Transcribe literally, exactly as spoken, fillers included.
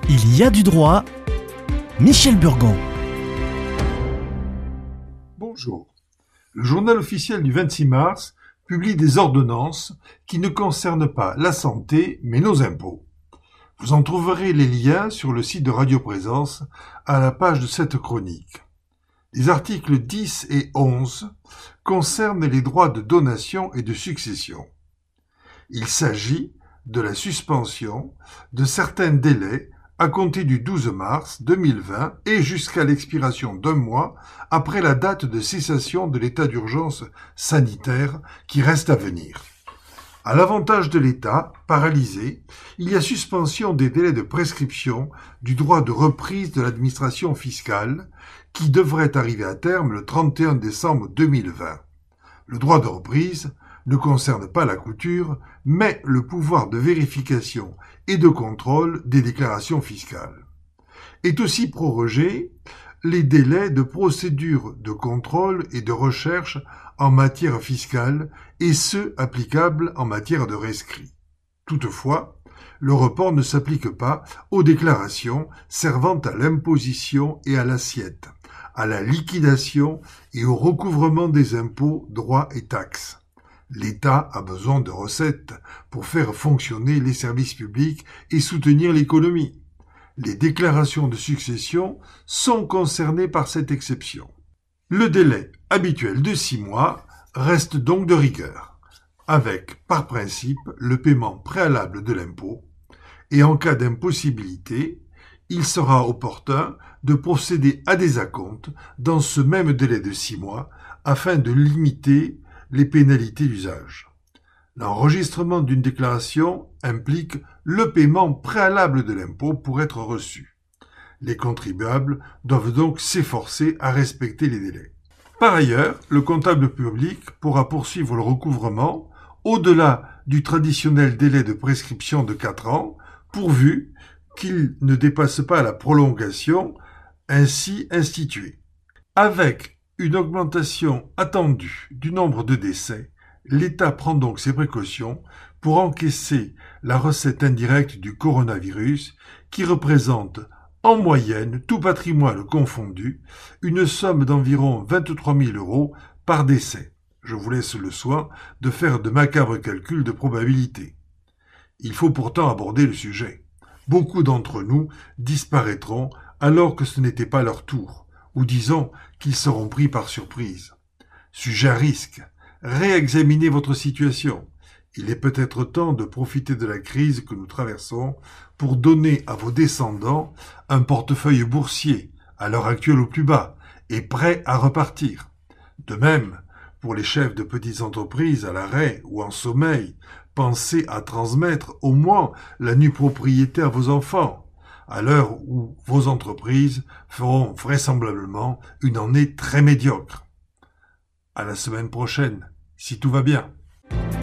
Il y a du droit. Michel Burgon. Bonjour. Le journal officiel du vingt-six mars publie des ordonnances qui ne concernent pas la santé, mais nos impôts. Vous en trouverez les liens sur le site de Radio Présence à la page de cette chronique. Les articles dix et onze concernent les droits de donation et de succession. Il s'agit de la suspension de certains délais à compter du douze mars deux mille vingt et jusqu'à l'expiration d'un mois après la date de cessation de l'état d'urgence sanitaire qui reste à venir. À l'avantage de l'État, paralysé, il y a suspension des délais de prescription du droit de reprise de l'administration fiscale qui devrait arriver à terme le trente et un décembre deux mille vingt. Le droit de reprise ne concerne pas la couture, mais le pouvoir de vérification et de contrôle des déclarations fiscales. Est aussi prorogé les délais de procédure de contrôle et de recherche en matière fiscale et ceux applicables en matière de rescrit. Toutefois, le report ne s'applique pas aux déclarations servant à l'imposition et à l'assiette, à la liquidation et au recouvrement des impôts, droits et taxes. L'État a besoin de recettes pour faire fonctionner les services publics et soutenir l'économie. Les déclarations de succession sont concernées par cette exception. Le délai habituel de six mois reste donc de rigueur, avec, par principe, le paiement préalable de l'impôt, et en cas d'impossibilité, il sera opportun de procéder à des acomptes dans ce même délai de six mois afin de limiter les pénalités d'usage. L'enregistrement d'une déclaration implique le paiement préalable de l'impôt pour être reçu. Les contribuables doivent donc s'efforcer à respecter les délais. Par ailleurs, le comptable public pourra poursuivre le recouvrement au-delà du traditionnel délai de prescription de quatre ans, pourvu qu'il ne dépasse pas la prolongation ainsi instituée. Avec une augmentation attendue du nombre de décès, l'État prend donc ses précautions pour encaisser la recette indirecte du coronavirus qui représente en moyenne, tout patrimoine confondu, une somme d'environ vingt-trois mille euros par décès. Je vous laisse le soin de faire de macabres calculs de probabilité. Il faut pourtant aborder le sujet. Beaucoup d'entre nous disparaîtront alors que ce n'était pas leur tour, ou disons qu'ils seront pris par surprise. Sujet à risque, réexaminez votre situation. Il est peut-être temps de profiter de la crise que nous traversons pour donner à vos descendants un portefeuille boursier, à l'heure actuelle au plus bas, et prêt à repartir. De même, pour les chefs de petites entreprises à l'arrêt ou en sommeil, pensez à transmettre au moins la nue propriété à vos enfants, à l'heure où vos entreprises feront vraisemblablement une année très médiocre. À la semaine prochaine, si tout va bien.